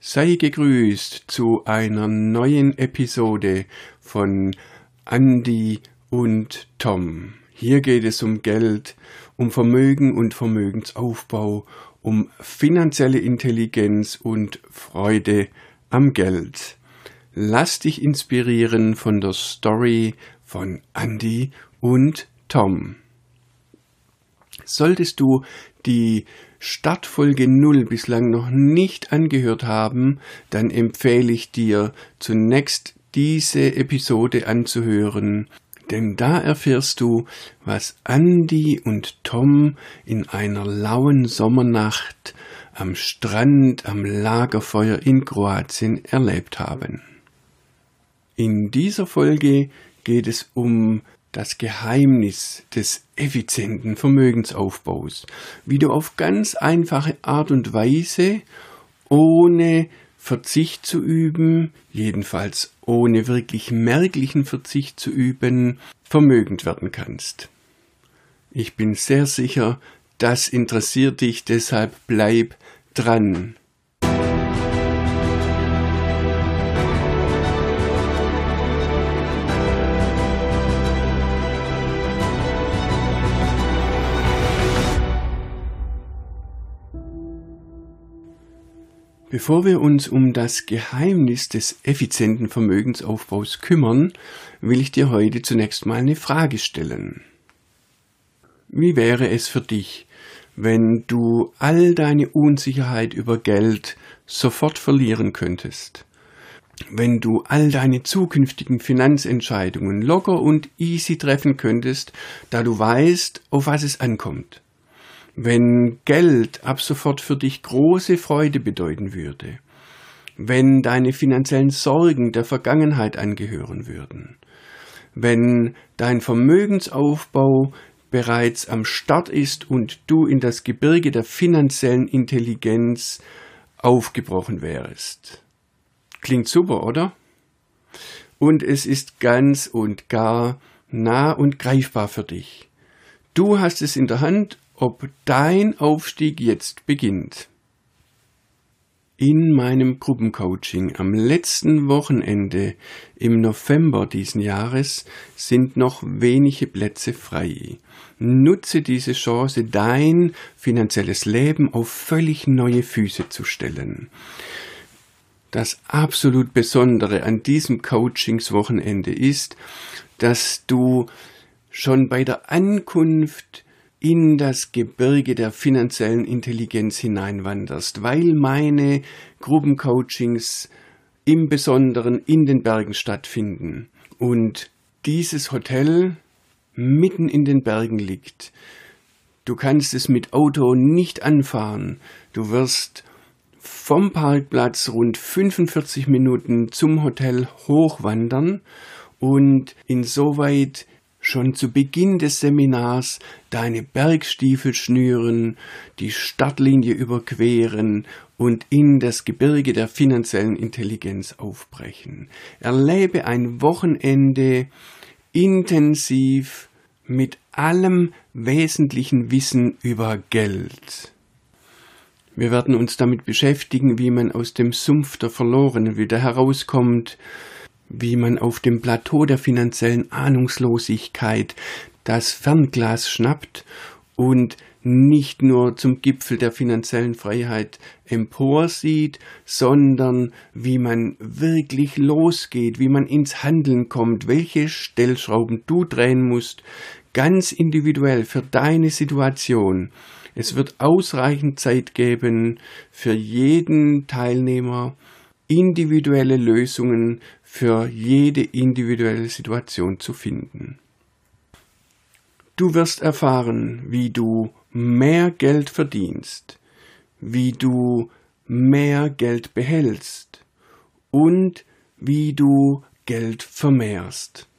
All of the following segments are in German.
Sei gegrüßt zu einer neuen Episode von Andi und Tom. Hier geht es um Geld, um Vermögen und Vermögensaufbau, um finanzielle Intelligenz und Freude am Geld. Lass dich inspirieren von der Story von Andi und Tom. Solltest du die Startfolge 0 bislang noch nicht angehört haben, dann empfehle ich dir zunächst diese Episode anzuhören, denn da erfährst du, was Andi und Tom in einer lauen Sommernacht am Strand am Lagerfeuer in Kroatien erlebt haben. In dieser Folge geht es um das Geheimnis des effizienten Vermögensaufbaus, wie du auf ganz einfache Art und Weise, ohne Verzicht zu üben, jedenfalls ohne wirklich merklichen Verzicht zu üben, vermögend werden kannst. Ich bin sehr sicher, das interessiert dich, deshalb bleib dran. Bevor wir uns um das Geheimnis des effizienten Vermögensaufbaus kümmern, will ich dir heute zunächst mal eine Frage stellen. Wie wäre es für dich, wenn du all deine Unsicherheit über Geld sofort verlieren könntest? Wenn du all deine zukünftigen Finanzentscheidungen locker und easy treffen könntest, da du weißt, auf was es ankommt? Wenn Geld ab sofort für dich große Freude bedeuten würde, wenn deine finanziellen Sorgen der Vergangenheit angehören würden, wenn dein Vermögensaufbau bereits am Start ist und du in das Gebirge der finanziellen Intelligenz aufgebrochen wärest. Klingt super, oder? Und es ist ganz und gar nah und greifbar für dich. Du hast es in der Hand, ob dein Aufstieg jetzt beginnt. In meinem Gruppencoaching am letzten Wochenende im November diesen Jahres sind noch wenige Plätze frei. Nutze diese Chance, dein finanzielles Leben auf völlig neue Füße zu stellen. Das absolut Besondere an diesem Coachingswochenende ist, dass du schon bei der Ankunft in das Gebirge der finanziellen Intelligenz hineinwanderst, weil meine Gruppencoachings im Besonderen in den Bergen stattfinden und dieses Hotel mitten in den Bergen liegt. Du kannst es mit Auto nicht anfahren. Du wirst vom Parkplatz rund 45 Minuten zum Hotel hochwandern und insoweit schon zu Beginn des Seminars deine Bergstiefel schnüren, die Startlinie überqueren und in das Gebirge der finanziellen Intelligenz aufbrechen. Erlebe ein Wochenende intensiv mit allem wesentlichen Wissen über Geld. Wir werden uns damit beschäftigen, wie man aus dem Sumpf der Verlorenen wieder herauskommt, wie man auf dem Plateau der finanziellen Ahnungslosigkeit das Fernglas schnappt und nicht nur zum Gipfel der finanziellen Freiheit emporsieht, sondern wie man wirklich losgeht, wie man ins Handeln kommt, welche Stellschrauben du drehen musst, ganz individuell für deine Situation. Es wird ausreichend Zeit geben für jeden Teilnehmer, individuelle Lösungen für jede individuelle Situation zu finden. Du wirst erfahren, wie du mehr Geld verdienst, wie du mehr Geld behältst und wie du Geld vermehrst.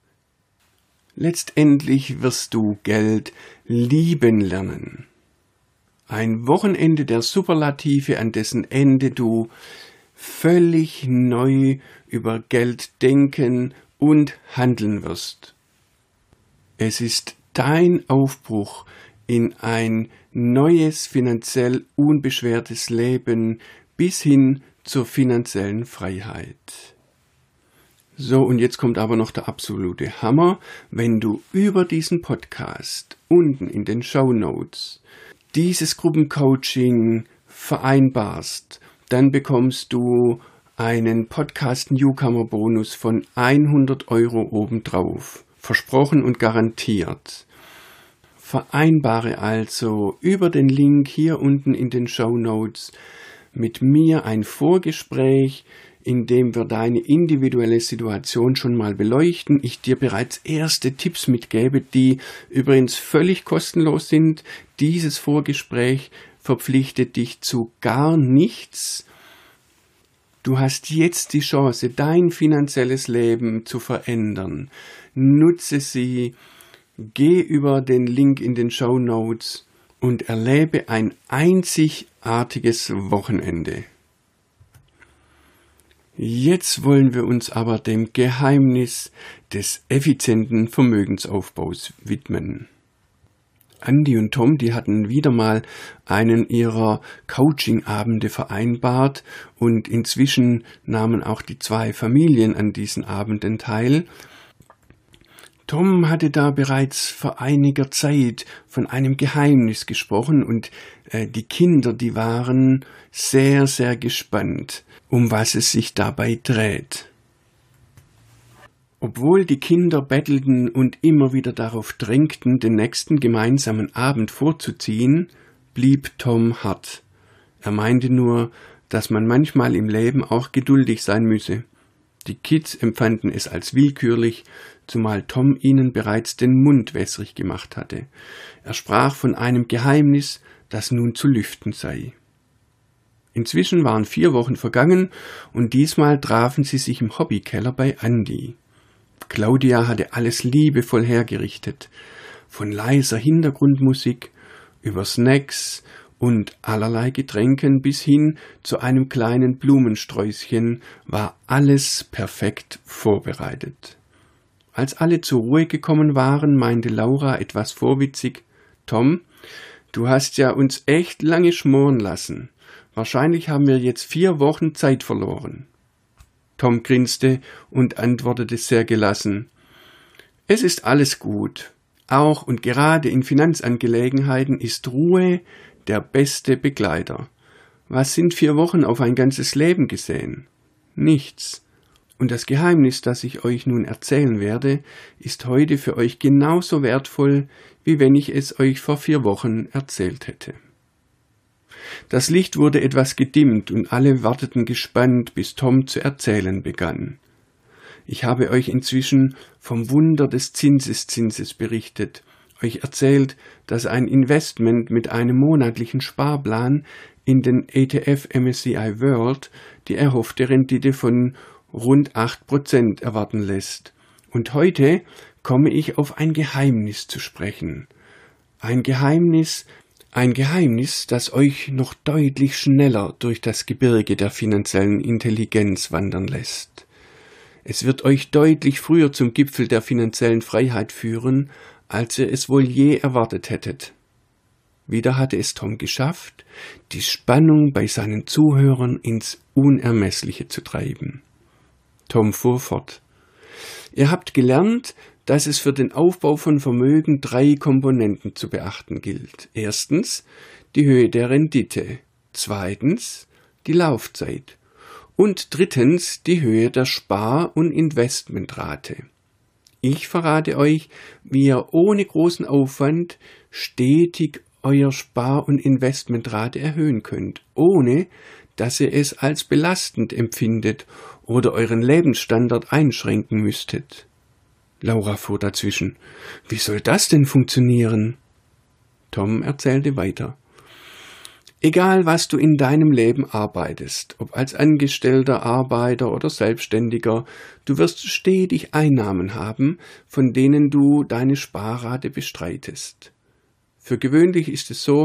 Letztendlich wirst du Geld lieben lernen. Ein Wochenende der Superlative, an dessen Ende du völlig neu über Geld denken und handeln wirst. Es ist dein Aufbruch in ein neues, finanziell unbeschwertes Leben bis hin zur finanziellen Freiheit. So, und jetzt kommt aber noch der absolute Hammer. Wenn du über diesen Podcast unten in den Shownotes dieses Gruppencoaching vereinbarst, dann bekommst du einen Podcast-Newcomer-Bonus von 100 € obendrauf. Versprochen und garantiert. Vereinbare also über den Link hier unten in den Shownotes mit mir ein Vorgespräch, in dem wir deine individuelle Situation schon mal beleuchten, ich dir bereits erste Tipps mitgebe, die übrigens völlig kostenlos sind. Dieses Vorgespräch verpflichtet dich zu gar nichts. Du hast jetzt die Chance, dein finanzielles Leben zu verändern. Nutze sie, geh über den Link in den Shownotes und erlebe ein einzigartiges Wochenende. Jetzt wollen wir uns aber dem Geheimnis des effizienten Vermögensaufbaus widmen. Andi und Tom, die hatten wieder mal einen ihrer Coaching-Abende vereinbart und inzwischen nahmen auch die 2 Familien an diesen Abenden teil. Tom hatte da bereits vor einiger Zeit von einem Geheimnis gesprochen und die Kinder, die waren sehr, sehr gespannt, um was es sich dabei dreht. Obwohl die Kinder bettelten und immer wieder darauf drängten, den nächsten gemeinsamen Abend vorzuziehen, blieb Tom hart. Er meinte nur, dass man manchmal im Leben auch geduldig sein müsse. Die Kids empfanden es als willkürlich, zumal Tom ihnen bereits den Mund wässrig gemacht hatte. Er sprach von einem Geheimnis, das nun zu lüften sei. Inzwischen waren 4 Wochen vergangen und diesmal trafen sie sich im Hobbykeller bei Andi. Claudia hatte alles liebevoll hergerichtet, von leiser Hintergrundmusik über Snacks und allerlei Getränken bis hin zu einem kleinen Blumensträußchen war alles perfekt vorbereitet. Als alle zur Ruhe gekommen waren, meinte Laura etwas vorwitzig: »Tom, du hast ja uns echt lange schmoren lassen. Wahrscheinlich haben wir jetzt 4 Wochen Zeit verloren.« Tom grinste und antwortete sehr gelassen: »Es ist alles gut. Auch und gerade in Finanzangelegenheiten ist Ruhe der beste Begleiter. Was sind 4 Wochen auf ein ganzes Leben gesehen? Nichts. Und das Geheimnis, das ich euch nun erzählen werde, ist heute für euch genauso wertvoll, wie wenn ich es euch vor 4 Wochen erzählt hätte.« Das Licht wurde etwas gedimmt und alle warteten gespannt, bis Tom zu erzählen begann. Ich habe euch inzwischen vom Wunder des Zinseszinses berichtet, euch erzählt, dass ein Investment mit einem monatlichen Sparplan in den ETF MSCI World die erhoffte Rendite von rund 8% erwarten lässt. Und heute komme ich auf ein Geheimnis zu sprechen. Ein Geheimnis, das euch noch deutlich schneller durch das Gebirge der finanziellen Intelligenz wandern lässt. Es wird euch deutlich früher zum Gipfel der finanziellen Freiheit führen, als ihr es wohl je erwartet hättet. Wieder hatte es Tom geschafft, die Spannung bei seinen Zuhörern ins Unermessliche zu treiben. Tom fuhr fort: Ihr habt gelernt, dass es für den Aufbau von Vermögen 3 Komponenten zu beachten gilt. Erstens die Höhe der Rendite, zweitens die Laufzeit und drittens die Höhe der Spar- und Investmentrate. Ich verrate euch, wie ihr ohne großen Aufwand stetig euer Spar- und Investmentrate erhöhen könnt, ohne dass ihr es als belastend empfindet oder euren Lebensstandard einschränken müsstet. Laura fuhr dazwischen: Wie soll das denn funktionieren? Tom erzählte weiter: Egal, was du in deinem Leben arbeitest, ob als Angestellter, Arbeiter oder Selbstständiger, du wirst stetig Einnahmen haben, von denen du deine Sparrate bestreitest. Für gewöhnlich ist es so,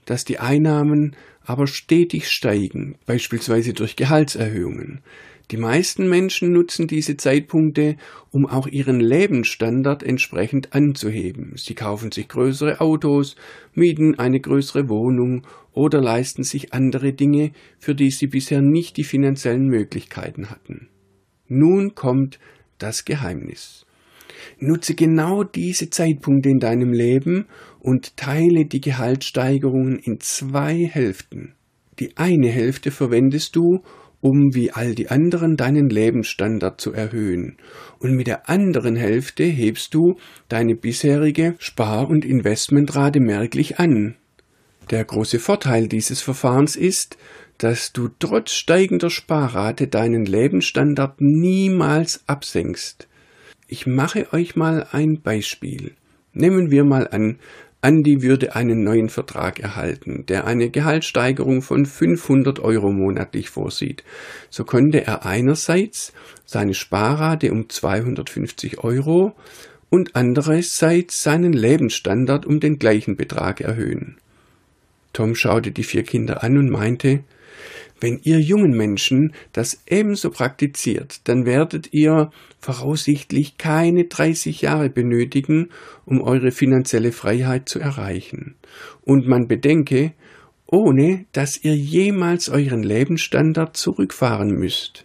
dass die Einnahmen aber stetig steigen, beispielsweise durch Gehaltserhöhungen. Die meisten Menschen nutzen diese Zeitpunkte, um auch ihren Lebensstandard entsprechend anzuheben. Sie kaufen sich größere Autos, mieten eine größere Wohnung oder leisten sich andere Dinge, für die sie bisher nicht die finanziellen Möglichkeiten hatten. Nun kommt das Geheimnis. Nutze genau diese Zeitpunkte in deinem Leben und teile die Gehaltssteigerungen in 2 Hälften. Die eine Hälfte verwendest du, um wie all die anderen deinen Lebensstandard zu erhöhen. Und mit der anderen Hälfte hebst du deine bisherige Spar- und Investmentrate merklich an. Der große Vorteil dieses Verfahrens ist, dass du trotz steigender Sparrate deinen Lebensstandard niemals absenkst. Ich mache euch mal ein Beispiel. Nehmen wir mal an, Andi würde einen neuen Vertrag erhalten, der eine Gehaltssteigerung von 500 € monatlich vorsieht. So könnte er einerseits seine Sparrate um 250 € und andererseits seinen Lebensstandard um den gleichen Betrag erhöhen. Tom schaute die 4 Kinder an und meinte, wenn ihr jungen Menschen das ebenso praktiziert, dann werdet ihr voraussichtlich keine 30 Jahre benötigen, um eure finanzielle Freiheit zu erreichen. Und man bedenke, ohne dass ihr jemals euren Lebensstandard zurückfahren müsst.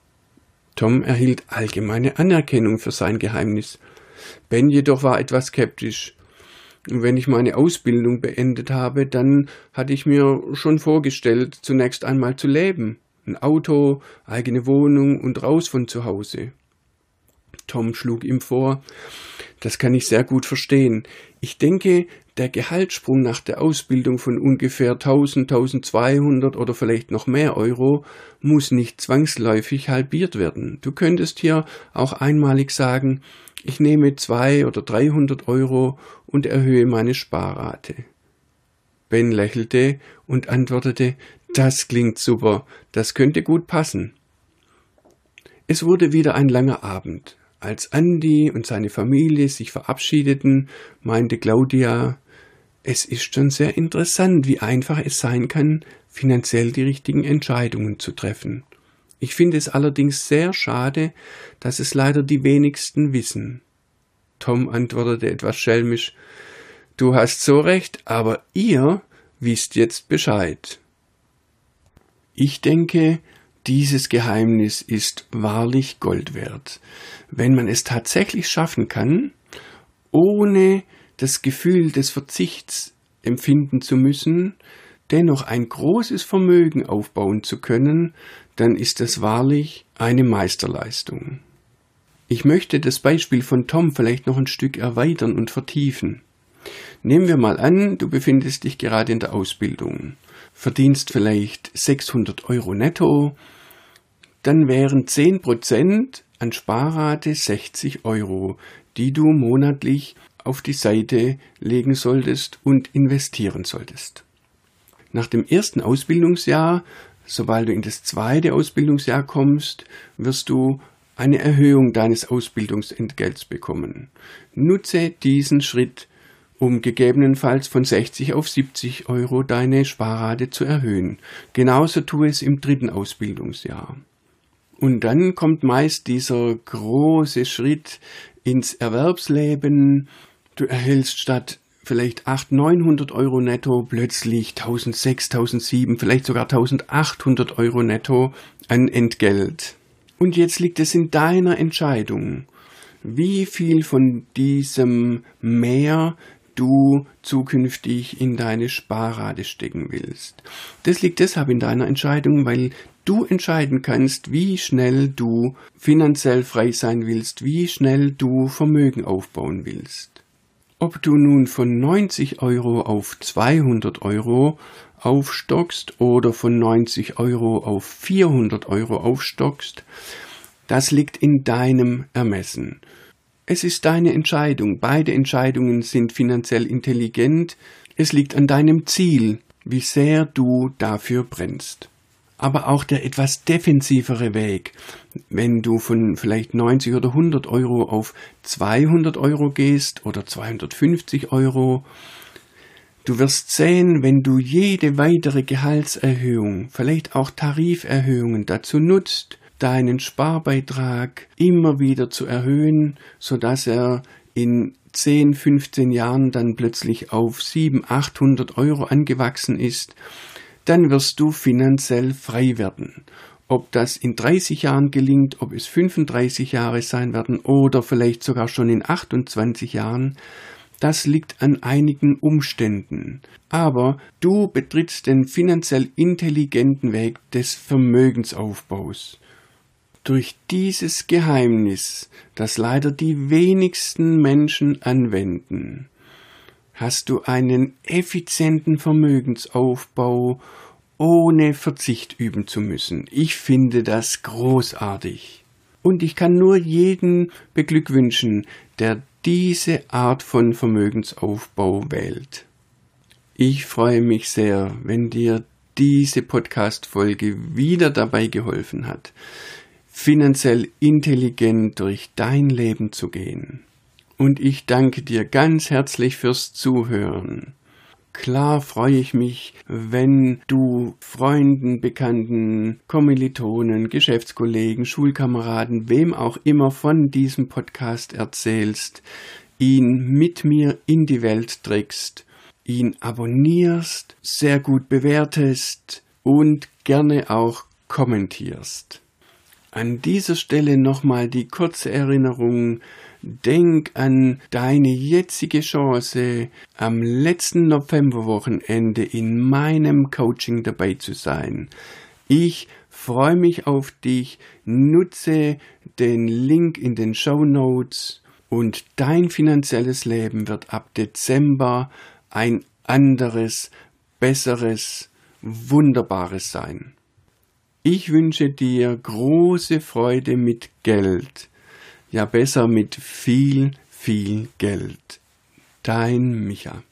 Tom erhielt allgemeine Anerkennung für sein Geheimnis. Ben jedoch war etwas skeptisch. Wenn ich meine Ausbildung beendet habe, dann hatte ich mir schon vorgestellt, zunächst einmal zu leben. Ein Auto, eigene Wohnung und raus von zu Hause. Tom schlug ihm vor, das kann ich sehr gut verstehen. Ich denke, der Gehaltssprung nach der Ausbildung von ungefähr 1000, 1200 oder vielleicht noch mehr Euro muss nicht zwangsläufig halbiert werden. Du könntest hier auch einmalig sagen, ich nehme 200 oder 300 € und erhöhe meine Sparrate. Ben lächelte und antwortete, das klingt super, das könnte gut passen. Es wurde wieder ein langer Abend. Als Andi und seine Familie sich verabschiedeten, meinte Claudia, es ist schon sehr interessant, wie einfach es sein kann, finanziell die richtigen Entscheidungen zu treffen. Ich finde es allerdings sehr schade, dass es leider die wenigsten wissen. Tom antwortete etwas schelmisch, du hast so recht, aber ihr wisst jetzt Bescheid. Ich denke, dieses Geheimnis ist wahrlich Gold wert, wenn man es tatsächlich schaffen kann, ohne das Gefühl des Verzichts empfinden zu müssen, dennoch ein großes Vermögen aufbauen zu können, dann ist das wahrlich eine Meisterleistung. Ich möchte das Beispiel von Tom vielleicht noch ein Stück erweitern und vertiefen. Nehmen wir mal an, du befindest dich gerade in der Ausbildung, verdienst vielleicht 600 € netto, dann wären 10% an Sparrate 60 €, die du monatlich auf die Seite legen solltest und investieren solltest. Nach dem ersten Ausbildungsjahr, sobald du in das zweite Ausbildungsjahr kommst, wirst du eine Erhöhung deines Ausbildungsentgelts bekommen. Nutze diesen Schritt, um gegebenenfalls von 60 auf 70 € deine Sparrate zu erhöhen. Genauso tue es im dritten Ausbildungsjahr. Und dann kommt meist dieser große Schritt ins Erwerbsleben. Du erhältst statt vielleicht 800, 900 € netto plötzlich 1600, 1700, vielleicht sogar 1800 € netto an Entgelt. Und jetzt liegt es in deiner Entscheidung, wie viel von diesem mehr du zukünftig in deine Sparrate stecken willst. Das liegt deshalb in deiner Entscheidung, weil du entscheiden kannst, wie schnell du finanziell frei sein willst, wie schnell du Vermögen aufbauen willst. Ob du nun von 90 € auf 200 € aufstockst oder von 90 € auf 400 € aufstockst, das liegt in deinem Ermessen. Es ist deine Entscheidung. Beide Entscheidungen sind finanziell intelligent. Es liegt an deinem Ziel, wie sehr du dafür brennst. Aber auch der etwas defensivere Weg, wenn du von vielleicht 90 oder 100 € auf 200 € gehst oder 250 €, Du wirst sehen, wenn du jede weitere Gehaltserhöhung, vielleicht auch Tariferhöhungen dazu nutzt, deinen Sparbeitrag immer wieder zu erhöhen, sodass er in 10, 15 Jahren dann plötzlich auf 700, 800 Euro angewachsen ist, dann wirst du finanziell frei werden. Ob das in 30 Jahren gelingt, ob es 35 Jahre sein werden oder vielleicht sogar schon in 28 Jahren, das liegt an einigen Umständen. Aber du betrittst den finanziell intelligenten Weg des Vermögensaufbaus. Durch dieses Geheimnis, das leider die wenigsten Menschen anwenden, hast du einen effizienten Vermögensaufbau, ohne Verzicht üben zu müssen. Ich finde das großartig. Und ich kann nur jeden beglückwünschen, der diese Art von Vermögensaufbau wählt. Ich freue mich sehr, wenn dir diese Podcast-Folge wieder dabei geholfen hat, finanziell intelligent durch dein Leben zu gehen. Und ich danke dir ganz herzlich fürs Zuhören. Klar freue ich mich, wenn du Freunden, Bekannten, Kommilitonen, Geschäftskollegen, Schulkameraden, wem auch immer von diesem Podcast erzählst, ihn mit mir in die Welt trägst, ihn abonnierst, sehr gut bewertest und gerne auch kommentierst. An dieser Stelle nochmal die kurze Erinnerung: Denk an deine jetzige Chance, am letzten Novemberwochenende in meinem Coaching dabei zu sein. Ich freue mich auf dich, nutze den Link in den Shownotes und dein finanzielles Leben wird ab Dezember ein anderes, besseres, wunderbares sein. Ich wünsche dir große Freude mit Geld. Ja, besser mit viel, viel Geld. Dein Micha.